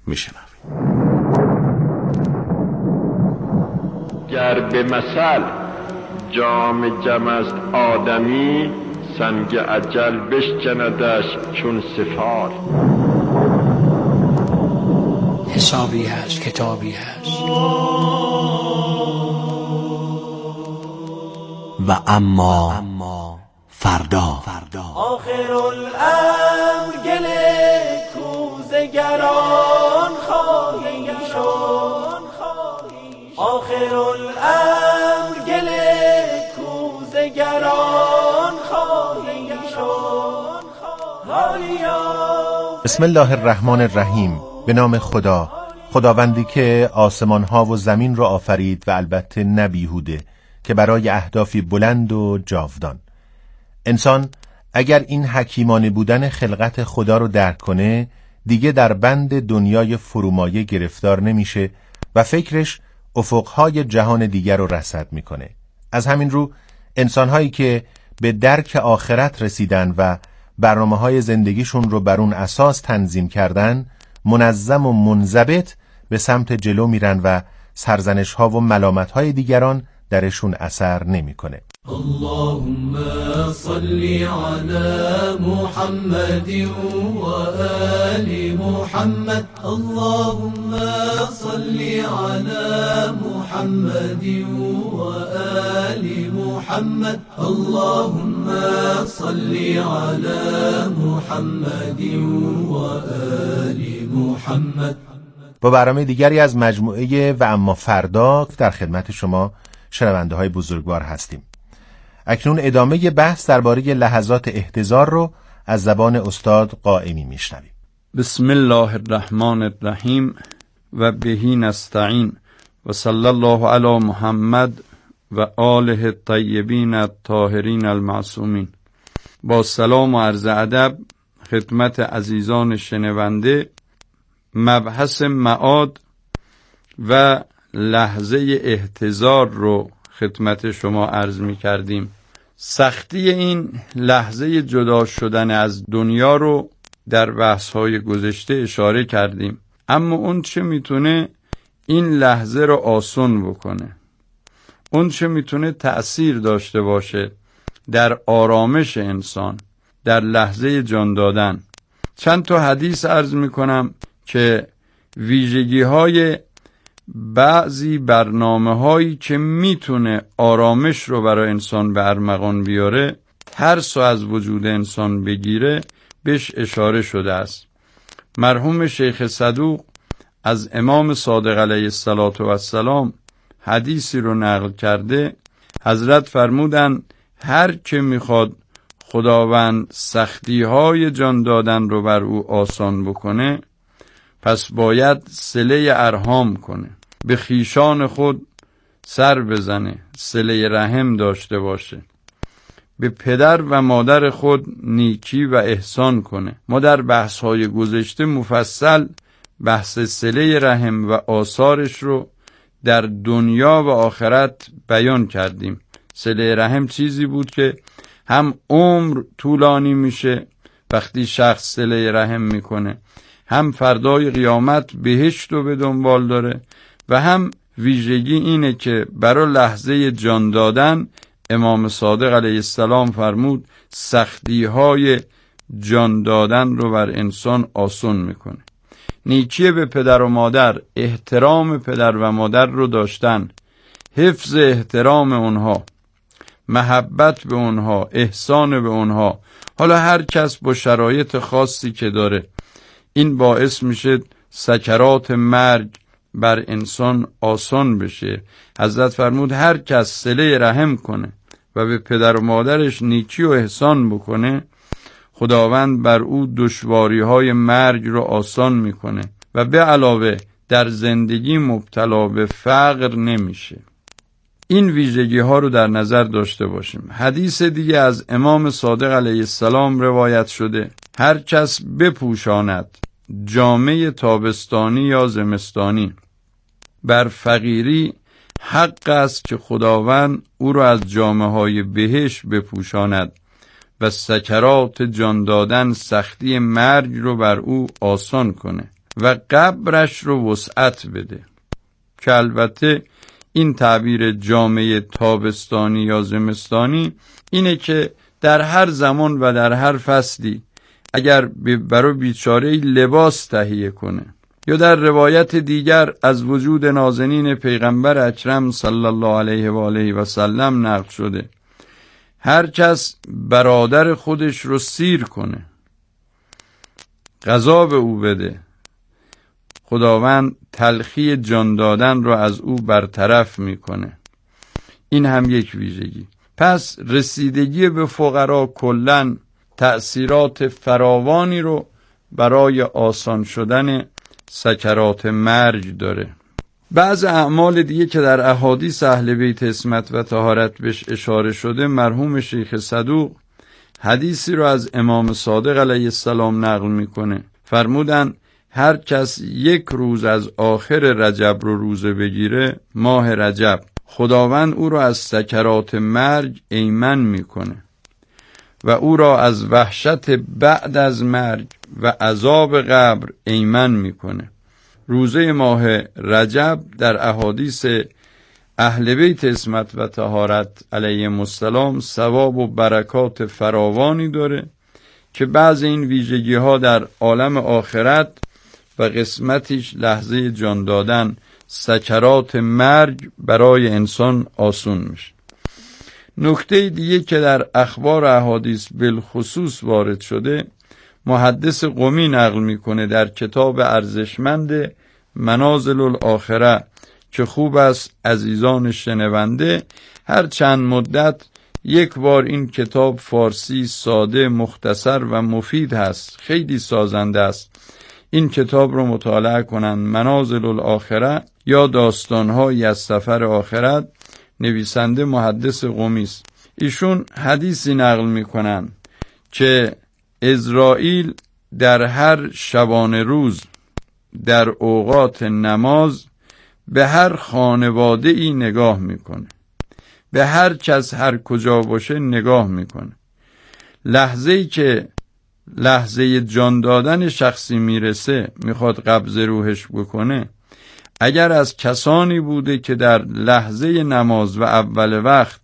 میشنویم. گر به مثل جام جم است آدمی، سنگ اجل بشکندش چون سفال. حسابی هست، کتابی هست. و اما فردا آخر الامر گل کوزگران خواهی شد. آخر الامر گل کوزگران خواهی شد. بسم الله الرحمن الرحیم. به نام خدا، خداوندی که آسمان ها و زمین را آفرید و البته نه بیهوده، که برای اهدافی بلند و جاودان. انسان اگر این حکیمانه بودن خلقت خدا رو درک کنه، دیگه در بند دنیای فرومایه گرفتار نمیشه و فکرش افقهای جهان دیگر رو رصد میکنه. از همین رو انسانهایی که به درک آخرت رسیدن و برنامه‌های زندگیشون رو بر اون اساس تنظیم کردن، منظم و منضبط به سمت جلو میرن و سرزنش‌ها و ملامت‌های دیگران درشون اثر نمی‌کنه. اللهم صل على محمد و آل محمد. اللهم صل على محمد و آل محمد. اللهم صل على محمد و آل محمد. با برنامه دیگری از مجموعه و اما فردا در خدمت شما شنونده های بزرگوار هستیم. اکنون ادامه بحث درباره لحظات احتضار رو از زبان استاد قائمی میشنویم. بسم الله الرحمن الرحیم و بهی نستعین و صلی الله علی محمد و آله الطیبین الطاهرین المعصومین. با سلام و عرض ادب خدمت عزیزان شنونده، مبحث معاد و لحظه احتضار رو خدمت شما عرض می کردیم. سختی این لحظه جدا شدن از دنیا رو در بحث‌های گذشته اشاره کردیم، اما اون چه میتونه این لحظه رو آسان بکنه، اون چه میتونه تأثیر داشته باشه در آرامش انسان در لحظه جان دادن. چند تا حدیث عرض میکنم که ویژگی‌های بعضی برنامه‌هایی که میتونه آرامش رو برای انسان به ارمغان بیاره، ترس رو از وجود انسان بگیره، بهش اشاره شده است. مرحوم شیخ صدوق از امام صادق علیه السلام حدیثی رو نقل کرده. حضرت فرمودن هر که میخواد خداوند سختی‌های جان دادن رو بر او آسان بکنه، پس باید صله ارحام کنه، به خیشان خود سر بزنه، صله رحم داشته باشه، به پدر و مادر خود نیکی و احسان کنه. ما در بحث‌های گذشته مفصل بحث صله رحم و آثارش رو در دنیا و آخرت بیان کردیم. صله رحم چیزی بود که هم عمر طولانی میشه وقتی شخص صله رحم میکنه، هم فردای قیامت بهشت رو به دنبال داره، و هم ویژگی اینه که برای لحظه جان دادن امام صادق علیه السلام فرمود سختی‌های جان دادن رو بر انسان آسان میکنه. نیکی به پدر و مادر، احترام پدر و مادر رو داشتن، حفظ احترام اونها، محبت به اونها، احسان به اونها، حالا هر کس با شرایط خاصی که داره، این باعث میشه سکرات مرگ بر انسان آسان بشه. حضرت فرمود هر کس صله رحم کنه و به پدر و مادرش نیکی و احسان بکنه، خداوند بر او دشواری‌های مرگ رو آسان میکنه و به علاوه در زندگی مبتلا به فقر نمیشه. این ویژگی ها رو در نظر داشته باشیم. حدیث دیگه از امام صادق علیه السلام روایت شده هر کس بپوشاند جامه تابستانی یا زمستانی بر فقیری، حق است که خداوند او را از جامه‌های بهشت بپوشاند و سکرات جان دادن، سختی مرگ رو بر او آسان کنه. و قبرش رو وسعت بده، که البته این تعبیر جامعه تابستانی یا زمستانی اینه که در هر زمان و در هر فصلی اگر برای بیچاره لباس تهیه کنه. یا در روایت دیگر از وجود نازنین پیغمبر اکرم صلی الله علیه و آله و سلم نقل شده هر کس برادر خودش رو سیر کنه، غذا به او بده، خداوند تلخی جان دادن رو از او برطرف میکنه. این هم یک ویژگی. پس رسیدگی به فقرا کلاً تأثیرات فراوانی رو برای آسان شدن سکرات مرگ داره. بعض اعمال دیگه که در احادیث اهل بیت عصمت و طهارت بهش اشاره شده، مرحوم شیخ صدوق حدیثی رو از امام صادق علیه السلام نقل میکنه. فرمودن هر کس یک روز از آخر رجب رو روزه بگیره، ماه رجب، خداوند او را از سکرات مرگ ایمن میکنه و او را از وحشت بعد از مرگ و عذاب قبر ایمن میکنه. روزه ماه رجب در احادیث اهل بیت عصمت و طهارت علیهم السلام ثواب و برکات فراوانی داره که بعض این ویژگی ها در عالم آخرت و قسمتیش لحظه جان دادن، سکرات مرگ، برای انسان آسون میشه. نکته دیگه که در اخبار احادیث بالخصوص وارد شده، محدث قمی نقل میکنه در کتاب ارزشمند منازل الاخره که خوب است عزیزان شنونده هر چند مدت یک بار این کتاب فارسی ساده، مختصر و مفید هست، خیلی سازنده است. این کتاب رو مطالعه کنن، منازل الاخره یا داستان‌هایی از سفر آخرت، نویسنده محدث قمی است. ایشون حدیثی نقل میکنن که عزرائیل در هر شبانه روز در اوقات نماز به هر خانواده ای نگاه میکنه، به هر کس هر کجا باشه نگاه میکنه. لحظه‌ای که لحظه جان دادن شخصی میرسه، میخواد قبض روحش بکنه، اگر از کسانی بوده که در لحظه نماز و اول وقت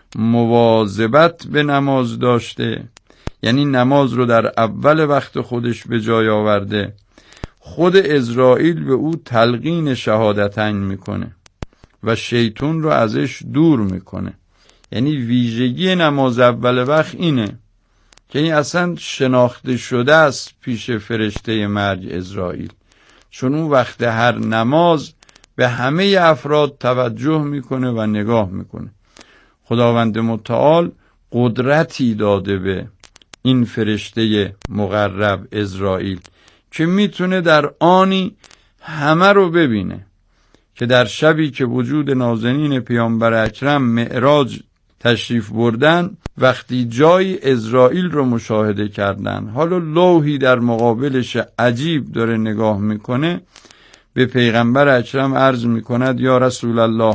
مواظبت به نماز داشته، یعنی نماز رو در اول وقت خودش به جای آورده، خود عزرائیل به او تلقین شهادتین میکنه و شیطان رو ازش دور میکنه. یعنی ویژگی نماز اول وقت اینه که این اصلا شناخته شده است پیش فرشته مرگ عزرائیل، چون اون وقت هر نماز به همه افراد توجه میکنه و نگاه میکنه. خداوند متعال قدرتی داده به این فرشته مقرب عزرائیل که میتونه در آنی همه رو ببینه، که در شبی که وجود نازنین پیامبر اکرم معراج تشریف بردن، وقتی جای عزرائیل رو مشاهده کردن، حالا لوحی در مقابلش عجیب داره نگاه میکنه، به پیغمبر اکرم عرض میکند یا رسول الله،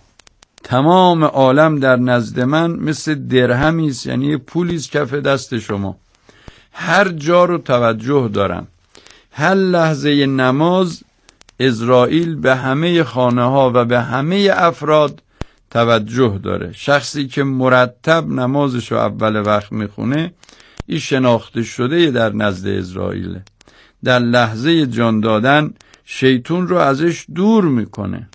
تمام عالم در نزد من مثل درهمی است، یعنی پولی است کف دست شما، هر جا رو توجه دارم. هر لحظه نماز عزرائیل به همه خانه ها و به همه افراد توجه داره. شخصی که مرتب نمازش رو اول وقت میخونه، این شناخته شده در نزد عزرائیل. در لحظه جان دادن شیطان رو ازش دور میکنه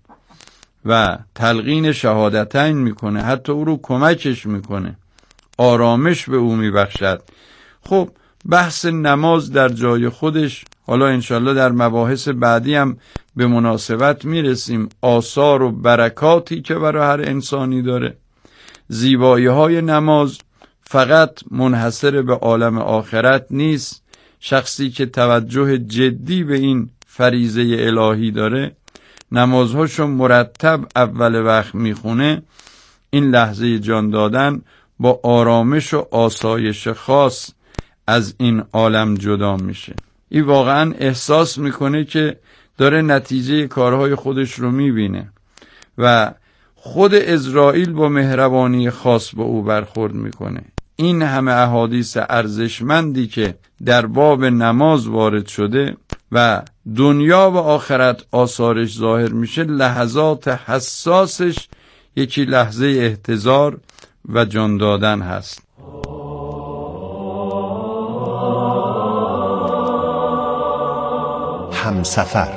و تلقین شهادتین میکنه، حتی او رو کمکش میکنه، آرامش به او میبخشد. خب بحث نماز در جای خودش، حالا انشالله در مباحث بعدی هم به مناسبت میرسیم، آثار و برکاتی که برای هر انسانی داره. زیبایی های نماز فقط منحصر به عالم آخرت نیست. شخصی که توجه جدی به این فریضه الهی داره، نمازهاشو مرتب اول وقت میخونه، این لحظه جان دادن با آرامش و آسایش خاص از این عالم جدا میشه. این واقعا احساس میکنه که داره نتیجه کارهای خودش رو میبینه و خود عزرائیل با مهربانی خاص با او برخورد میکنه. این همه احادیث ارزشمندی که در باب نماز وارد شده و دنیا و آخرت آثارش ظاهر میشه، لحظات حساسش یکی لحظه احتضار و جان دادن هست. همسفر.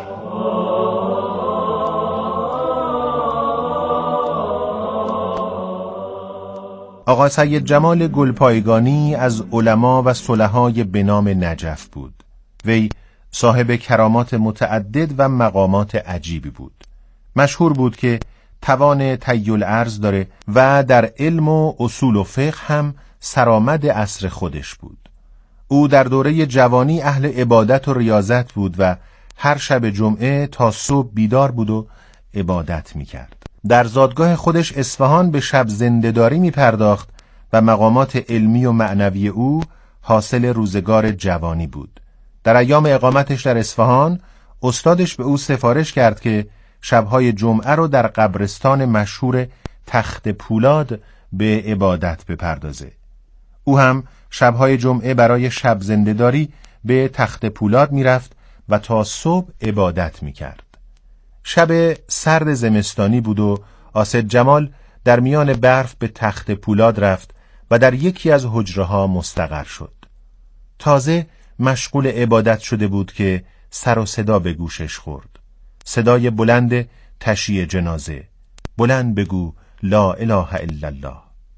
آقا سید جمال گلپایگانی از علما و صلحای به نام نجف بود. وی صاحب کرامات متعدد و مقامات عجیبی بود. مشهور بود که توان تحیل ارز داره و در علم و اصول و فقه هم سرآمد عصر خودش بود. او در دوره جوانی اهل عبادت و ریاضت بود و هر شب جمعه تا صبح بیدار بود و عبادت میکرد. در زادگاه خودش اصفهان به شب زنده‌داری میپرداخت و مقامات علمی و معنوی او حاصل روزگار جوانی بود. در ایام اقامتش در اصفهان استادش به او سفارش کرد که شبهای جمعه رو در قبرستان مشهور تخت پولاد به عبادت بپردازه. او هم شبهای جمعه برای شب زنده‌داری به تخت پولاد میرفت و تا صبح عبادت میکرد. شب سرد زمستانی بود و آسد جمال در میان برف به تخت پولاد رفت و در یکی از حجره‌ها مستقر شد. تازه مشغول عبادت شده بود که سر و صدا به گوشش خورد. صدای بلند تشییع جنازه. بلند بگو لا اله الا الله.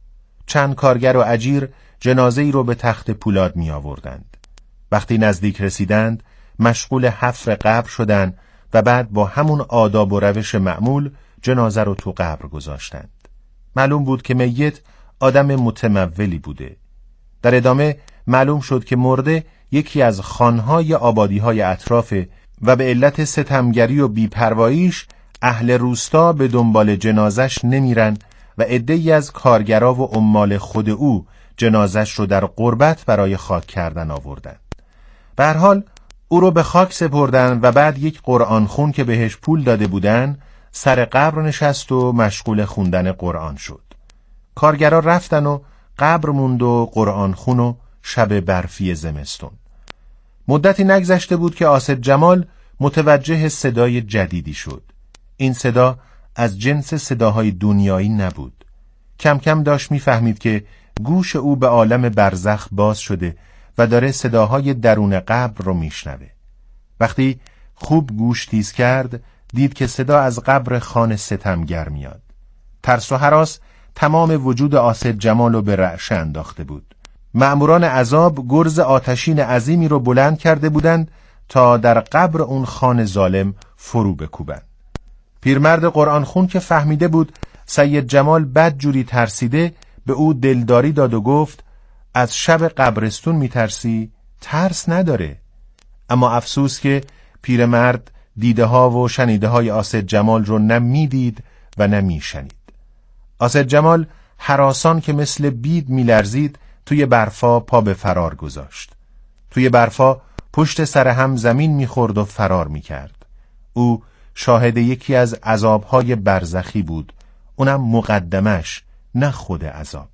چند کارگر و اجیر جنازه ای رو به تخت پولاد می آوردند. وقتی نزدیک رسیدند مشغول حفر قبر شدند و بعد با همون آداب و روش معمول جنازه رو تو قبر گذاشتند. معلوم بود که میت آدم متمولی بوده. در ادامه معلوم شد که مرده یکی از خانهای آبادی‌های اطرافه و به علت ستمگری و بی‌پرواییش اهل روستا به دنبال جنازش نمیرن و عده‌ای از کارگرا و عمال خود او جنازش رو در قربت برای خاک کردن آوردن. به هر حال او رو به خاک سپردن و بعد یک قرآن خون که بهش پول داده بودن سر قبر نشست و مشغول خوندن قرآن شد. کارگرا رفتن و قبر موند و قرآن خون و شب برفی زمستون. مدتی نگذشته بود که آسد جمال متوجه صدای جدیدی شد. این صدا از جنس صداهای دنیایی نبود. کم کم داشت میفهمید که گوش او به عالم برزخ باز شده و داره صداهای درون قبر رو میشنوه. وقتی خوب گوش تیز کرد دید که صدا از قبر خان ستمگر میاد. ترس و هراس تمام وجود آسد جمال رو به رعشه انداخته بود. مأموران عذاب گرز آتشین عظیمی رو بلند کرده بودند تا در قبر اون خان ظالم فرو بکوبند. پیرمرد قرآن خون که فهمیده بود سید جمال بد جوری ترسیده به او دلداری داد و گفت از شب قبرستون میترسی؟ ترس نداره. اما افسوس که پیرمرد دیده ها و شنیده های آسد جمال رو نه میدید و نه میشنید. آسد جمال هراسان که مثل بید میلرزید توی برفا پا به فرار گذاشت. توی برفا پشت سر هم زمین میخورد و فرار میکرد. او شاهد یکی از عذابهای برزخی بود، اونم مقدمش نه خود عذاب.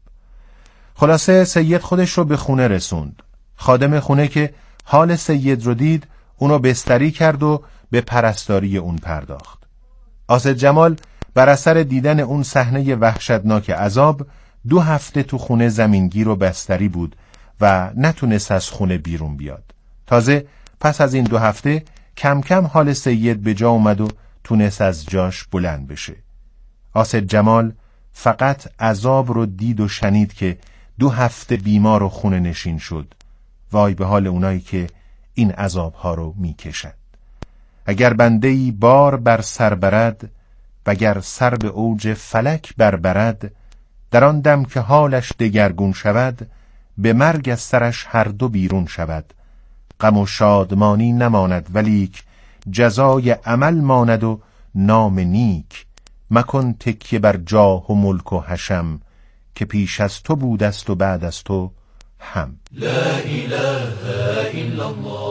خلاصه سید خودش رو به خونه رسوند. خادم خونه که حال سید رو دید اونو بستری کرد و به پرستاری اون پرداخت. آسد جمال بر اثر دیدن اون صحنه وحشتناک عذاب 2 هفته تو خونه زمینگیر و بستری بود و نتونست از خونه بیرون بیاد. تازه پس از این 2 هفته کم کم حال سید به جا اومد و تونست از جاش بلند بشه. آسد جمال فقط عذاب رو دید و شنید که 2 هفته بیمار و خونه نشین شد. وای به حال اونایی که این عذابها رو میکشند. اگر بنده‌ای بار بر سر برد وگر سر به اوج فلک بربرد، در آن دم که حالش دگرگون شود، به مرگ از سرش هر دو بیرون شود. غم و شادمانی نماند ولیک، جزای عمل ماند و نام نیک. مکن تکیه بر جاه و ملک و حشم، که پیش از تو بودست و بعد از تو هم. لا اله الا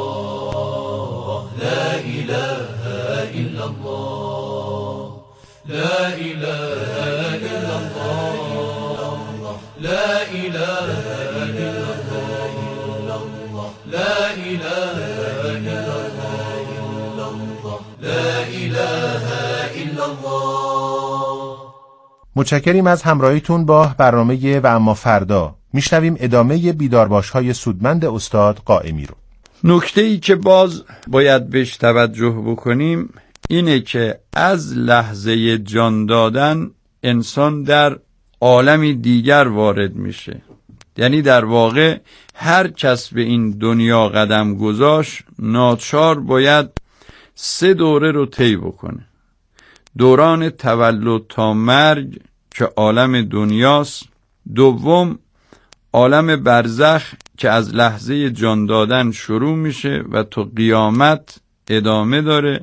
الله، لا اله الا الله، لا اله الا الله، لا اله الا الله، لا اله الا الله، لا إله إلا الله. متشکریم از همراهیتون با برنامه و اما فردا. میشنویم ادامه بیدارباش‌های سودمند استاد قائمی رو. نکته‌ای که باز باید بهش توجه بکنیم اینه که از لحظه جان دادن انسان در عالمی دیگر وارد میشه. یعنی در واقع هر کس به این دنیا قدم گذاشت ناچار باید 3 دوره رو طی بکنه. دوران تولد تا مرگ که عالم دنیاست، دوم عالم برزخ که از لحظه جان دادن شروع میشه و تا قیامت ادامه داره،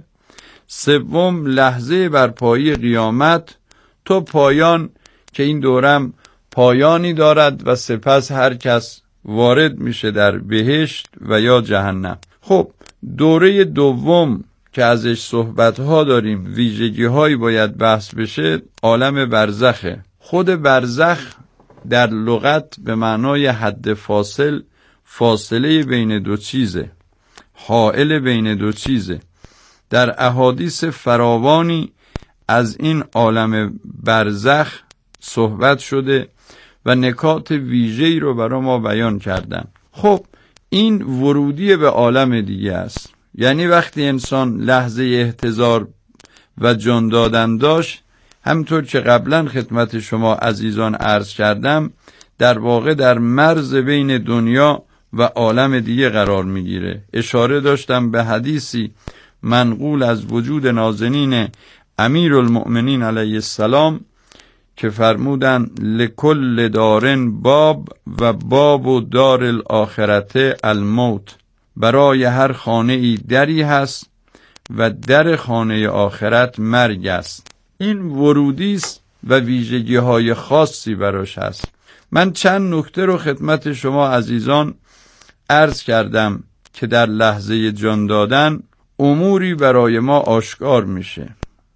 سوم لحظه برپایی قیامت تا پایان که این دورم پایانی دارد و سپس هر کس وارد میشه در بهشت و یا جهنم. خب دوره دوم که ازش صحبت‌ها داریم، ویژگی‌هایی باید بحث بشه، عالم برزخه. خود برزخ در لغت به معنای حد فاصل، فاصله بین دو چیزه، حائل بین دو چیزه. در احادیث فراوانی از این عالم برزخ صحبت شده و نکات ویژه‌ای رو برای ما بیان کردن. خب این ورودی به عالم دیگه است. یعنی وقتی انسان لحظه احتضار و جان دادن داشت، همطور که قبلا خدمت شما عزیزان عرض کردم، در واقع در مرز بین دنیا و عالم دیگه قرار میگیره. اشاره داشتم به حدیثی منقول از وجود نازنین امیرالمؤمنین علیه السلام که فرمودن لکل دارن باب و باب و دار الاخرته الموت. برای هر خانه ای دری هست و در خانه آخرت مرگ است. این ورودی است و ویژگی های خاصی براش هست. من چند نکته رو خدمت شما عزیزان عرض کردم که در لحظه جان دادن اموری برای ما آشکار میشه.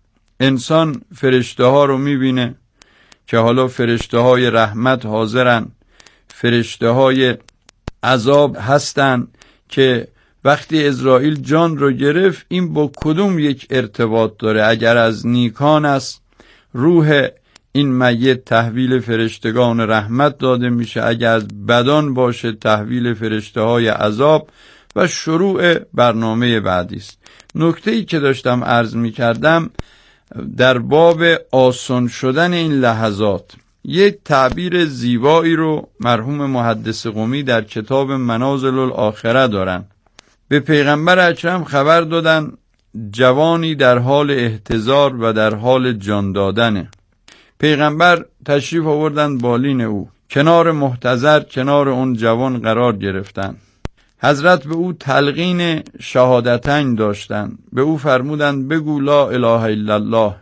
انسان فرشته ها رو میبینه که حالا فرشته های رحمت حاضرن، فرشته های عذاب هستن که وقتی عزرائیل جان رو گرفت این با کدوم یک ارتباط داره؟ اگر از نیکان است روح این میت تحویل فرشتگان رحمت داده میشه، اگر از بدان باشه تحویل فرشته های عذاب و شروع برنامه بعدی است. نکته‌ای که داشتم عرض میکردم در باب آسان شدن این لحظات، یک تعبیر زیبایی رو مرحوم محدث قمی در کتاب منازل الاخره دارن. به پیغمبر اکرم خبر دادن جوانی در حال احتضار و در حال جان دادنه. پیغمبر تشریف آوردن بالین او، کنار محتضر کنار اون جوان قرار گرفتن. حضرت به او تلقین شهادتین داشتن، به او فرمودن بگو لا اله الا الله.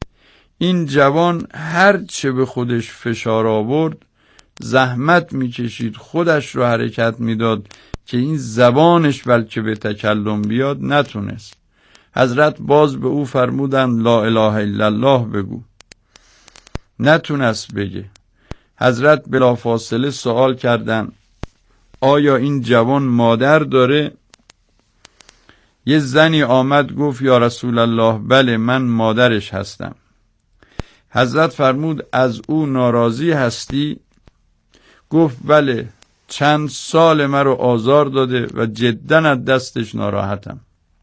این جوان هر چه به خودش فشار آورد زحمت میکشید، خودش رو حرکت میداد که این زبانش بلکه به تکلم بیاد نتونست. حضرت باز به او فرمودن لا اله الا الله بگو، نتونست بگه. حضرت بلافاصله سوال کردن آیا این جوان مادر داره؟ یه زنی آمد گفت یا رسول الله بله من مادرش هستم. حضرت فرمود از او ناراضی هستی؟ گفت بله، چند سال مرا آزار داده و جداً از دستش ناراحتم.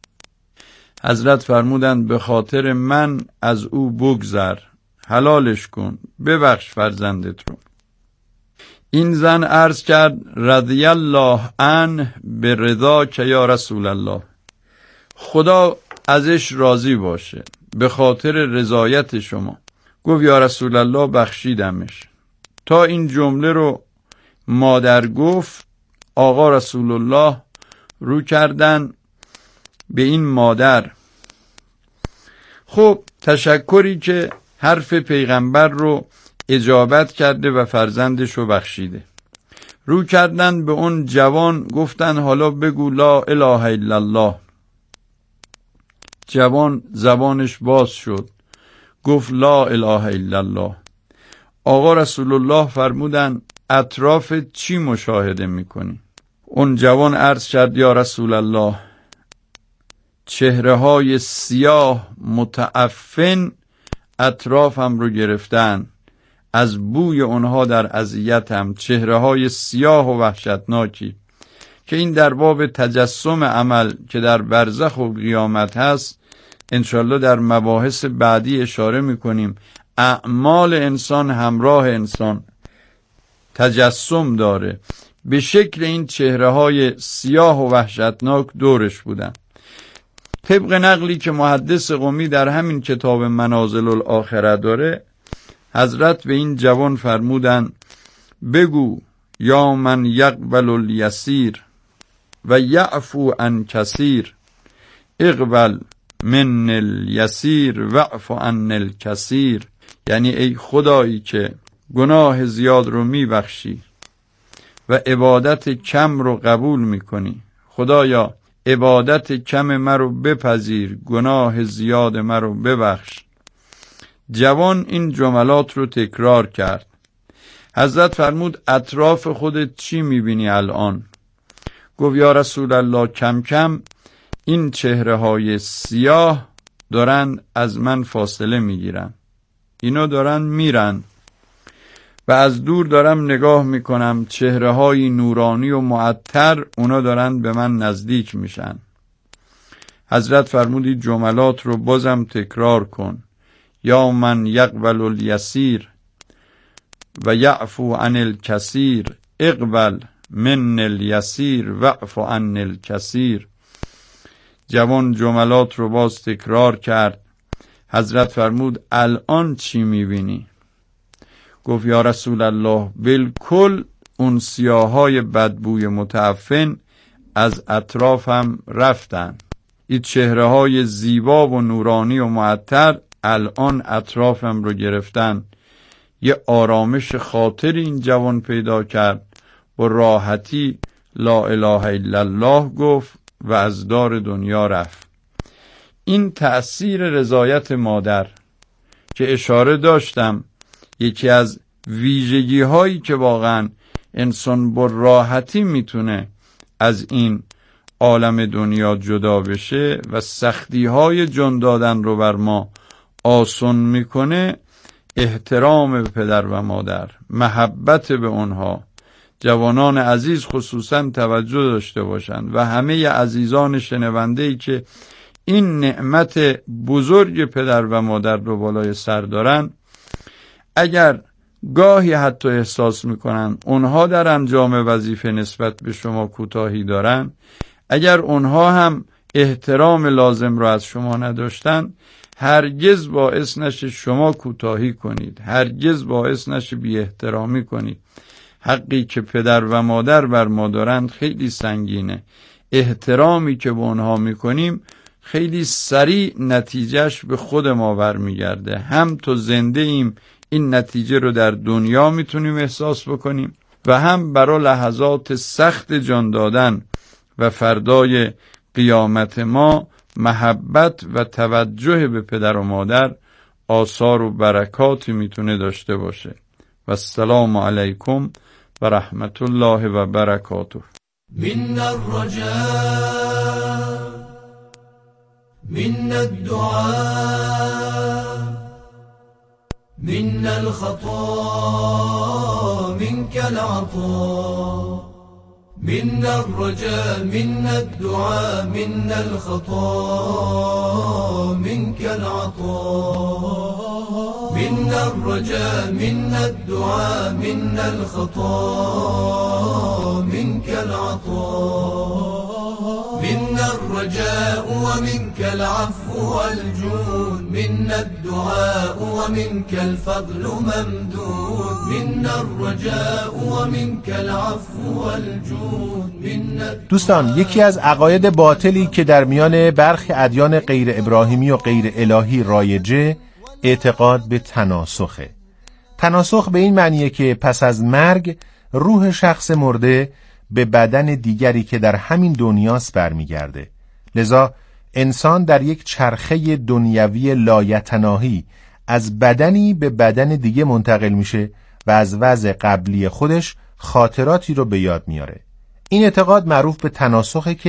حضرت فرمودند به خاطر من از او بگذر، حلالش کن، ببخش فرزندت رو. این زن عرض کرد رضی الله عنه به رضا که یا رسول الله، خدا ازش راضی باشه به خاطر رضایت شما. گفت یا رسول الله بخشیدمش. تا این جمله رو مادر گفت آقا رسول الله رو کردن به این مادر. خب تشکری که حرف پیغمبر رو اجابت کرده و فرزندش رو بخشیده. رو کردن به اون جوان گفتن حالا بگو لا اله الا الله. جوان زبانش باز شد گفت لا اله الا الله. آقا رسول الله فرمودن اطراف چی مشاهده میکنی؟ اون جوان عرض کرد یا رسول الله چهره‌های سیاه متعفن اطرافم رو گرفتن، از بوی اونها در اذیتم، چهره‌های سیاه و وحشتناکی که این در باب تجسم عمل که در برزخ و قیامت هست انشالله در مباحث بعدی اشاره میکنیم. اعمال انسان همراه انسان تجسم داره، به شکل این چهره‌های سیاه و وحشتناک دورش بودن. طبق نقلی که محدث قمی در همین کتاب منازل الاخره داره، حضرت به این جوان فرمودن بگو یا من یقبل الیسیر و یعفو عن کثیر، اقبل من الیسیر واعف عن الکثیر. یعنی ای خدایی که گناه زیاد رو میبخشی و عبادت کم رو قبول میکنی، خدایا عبادت کم من رو بپذیر، گناه زیاد من رو ببخش. جوان این جملات رو تکرار کرد. حضرت فرمود اطراف خودت چی میبینی الان؟ گفت یا رسول الله کم کم این چهره‌های سیاه دارن از من فاصله میگیرن، اینا دارن میرن و از دور دارم نگاه میکنم چهره‌های نورانی و معطر اونا دارن به من نزدیک میشن. حضرت فرمودی جملات رو بازم تکرار کن، یا من یقبل الیسیر و یعفو عن الکثیر، اقبل من الیسیر واعف عن الکثیر. جوان جملات رو باز تکرار کرد. حضرت فرمود الان چی میبینی؟ گفت یا رسول الله بالکل اون سیاهای بدبوی متعفن از اطرافم رفتن، این چهره‌های زیبا و نورانی و معطر الان اطرافم رو گرفتن. یه آرامش خاطر این جوان پیدا کرد و راحتی لا اله الا الله گفت و از دار دنیا رفت. این تأثیر رضایت مادر که اشاره داشتم، یکی از ویژگی هایی که واقعا انسان با راحتی میتونه از این عالم دنیا جدا بشه و سختی های جان دادن رو بر ما آسان میکنه، احترام به پدر و مادر، محبت به اونها. جوانان عزیز خصوصا توجه داشته باشند و همه عزیزان شنونده‌ای که این نعمت بزرگ پدر و مادر رو بالای سر دارن، اگر گاهی حتی احساس میکنن اونها در انجام وظیفه نسبت به شما کوتاهی دارن، اگر اونها هم احترام لازم رو از شما نداشتن، هرگز باعث نشه شما کوتاهی کنید، هرگز باعث نشه بی احترامی کنید. حقی که پدر و مادر بر ما دارند خیلی سنگینه. احترامی که به اونها میکنیم خیلی سریع نتیجهش به خود ما برمیگرده. هم تو زنده ایم این نتیجه رو در دنیا میتونیم احساس بکنیم و هم برای لحظات سخت جان دادن و فردای قیامت ما محبت و توجه به پدر و مادر آثار و برکاتی میتونه داشته باشه. و السلام علیکم و رحمت الله و برکاته. من الرجاء من الدعاء من الخطا منك العطاء، من الرجاء من الدعاء من الخطا منك العطاء، من الرجاء من الدعاء من الخطا منك العطاء، من الرجاء ومنك العفو والجود، من الدعاء ومنك الفضل ممدود، من الرجاء ومنك العفو والجود. دوستان، یکی از عقاید باطلی که در میان برخی ادیان غیر ابراهیمی و غیر الهی رایجه، اعتقاد به تناسخه. تناسخ به این معنیه که پس از مرگ روح شخص مرده به بدن دیگری که در همین دنیاست برمیگرده. لذا انسان در یک چرخه دنیوی لایتناهی از بدنی به بدن دیگه منتقل میشه و از وضع قبلی خودش خاطراتی رو به یاد میاره. این اعتقاد معروف به تناسخه که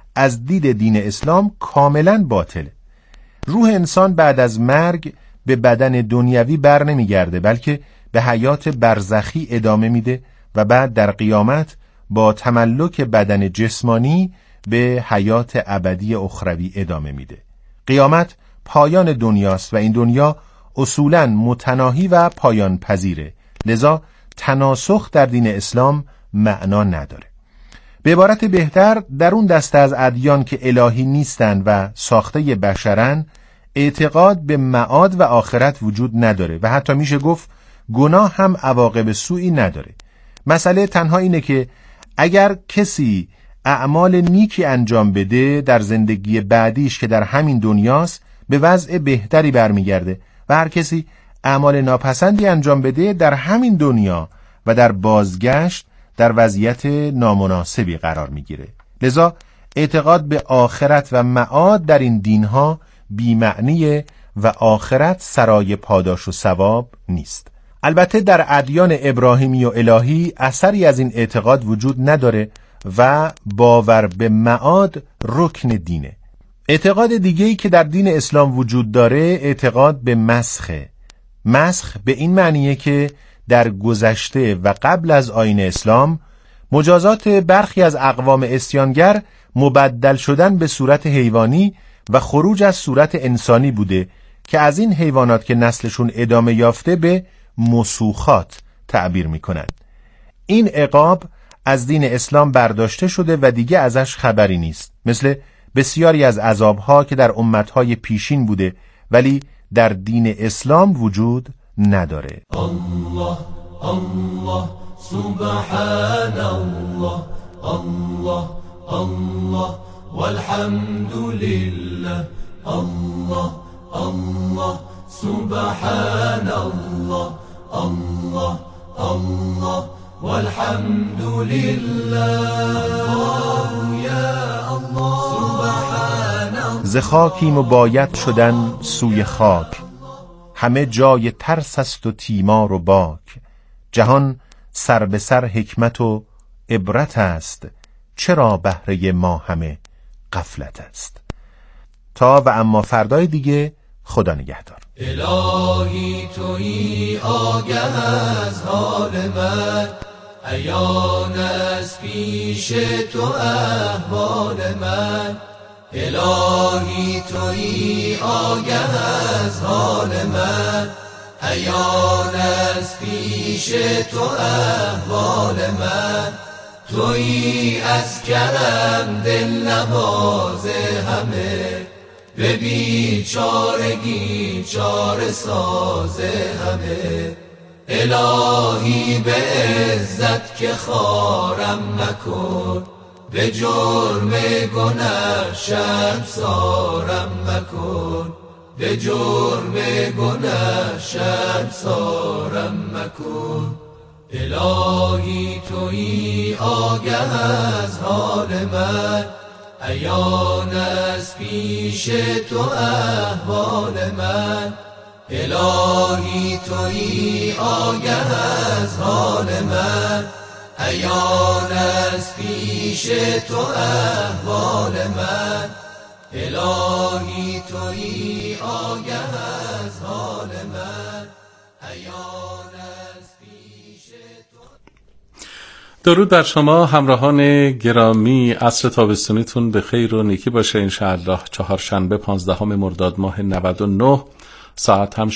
از دید دین اسلام کاملا باطله. روح انسان بعد از مرگ به بدن دنیوی بر نمیگرده، بلکه به حیات برزخی ادامه میده و بعد در قیامت با تملک بدن جسمانی به حیات ابدی اخروی ادامه میده. قیامت پایان دنیاست و این دنیا اصولاً متناهی و پایان پذیره، لذا تناسخ در دین اسلام معنا نداره. به عبارت بهتر، در اون دسته از ادیان که الهی نیستن و ساخته بشرن، اعتقاد به معاد و آخرت وجود نداره و حتی میشه گفت گناه هم عواقب سوئی نداره. مسئله تنها اینه که اگر کسی اعمال نیکی انجام بده در زندگی بعدیش که در همین دنیاست به وضع بهتری برمیگرده و هر کسی اعمال ناپسندی انجام بده در همین دنیا و در بازگشت در وضعیت نامناسبی قرار میگیره. لذا اعتقاد به آخرت و معاد در این دینها بی‌معنیه و آخرت سرای پاداش و ثواب نیست. البته در ادیان ابراهیمی و الهی اثری از این اعتقاد وجود نداره و باور به معاد رکن دینه. اعتقاد دیگه‌ای که در دین اسلام وجود داره اعتقاد به مسخه. مسخ به این معنیه که در گذشته و قبل از آیین اسلام مجازات برخی از اقوام اسیانگر مبدل شدن به صورت حیوانی و خروج از صورت انسانی بوده که از این حیوانات که نسلشون ادامه یافته به مسوخات تعبیر میکنن. این عقاب از دین اسلام برداشته شده و دیگه ازش خبری نیست، مثل بسیاری از عذابها که در امتهای پیشین بوده ولی در دین اسلام وجود نداره. الله الله سبحان الله الله الله والحمد لله الله الله سبحان الله الله الله والحمد لله یا الله سبحان الله. ز خاکی مباید شدن سوی خاک، همه جای ترس است و تیمار و باک. جهان سر به سر حکمت و عبرت است، چرا بهره ما همه غفلت است. تا و اما فردای دیگه، خدا نگهدار. الهی تویی آگه از حال من، عیان از پیش تو احوال من. الهی تویی آگه از حال من، عیان از پیش تو احوال من. تویی از کرم دل نواز همه، به بیچارگی چاره ساز همه. الهی به عزت که خارم مکن، به جرم گناه شرمسارم مکن. به جرم گناه شرمسارم مکن. الهی تویی آگه از حال من، عیان از پیش تو احوال من. الهی تویی آگه از حال من، عیان از پیش تو احوال من. الهی تویی آگه از حال من، عیان از پیش تو. درود بر شما همراهان گرامی، عصر تابستونیتون به خیر و نیکی باشه انشاءالله. چهارشنبه 15 مرداد ماه 99، ساعت هم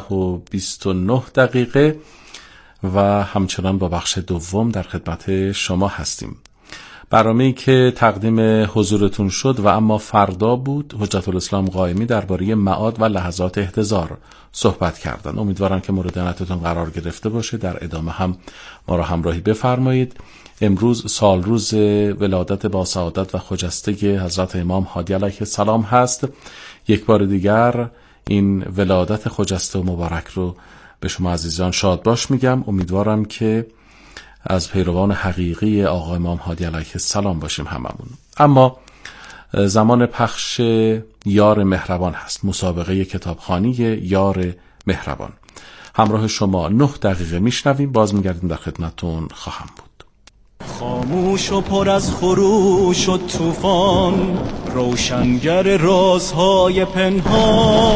16:29 و همچنان با بخش دوم در خدمت شما هستیم. برنامه‌ای که تقدیم حضورتون شد و اما فردا بود، حجت الاسلام قائمی درباره معاد و لحظات احتضار صحبت کردن. امیدوارم که مورد عنایتتون قرار گرفته باشه. در ادامه هم ما را همراهی بفرمایید. امروز سال روز ولادت با سعادت و خجسته حضرت امام هادی علیه السلام هست. یک بار دیگر این ولادت خجسته و مبارک رو به شما عزیزان شاد باش میگم. امیدوارم که از پیروان حقیقی آقا امام هادی علیه السلام باشیم هممون. اما زمان پخش یار مهربان هست، مسابقه کتابخوانی یار مهربان. همراه شما 9 دقیقه میشنویم، باز میگردیم در خدمتون خواهم بود. خاموش و پر از خروش و طوفان، روشنگر رازهای پنهان.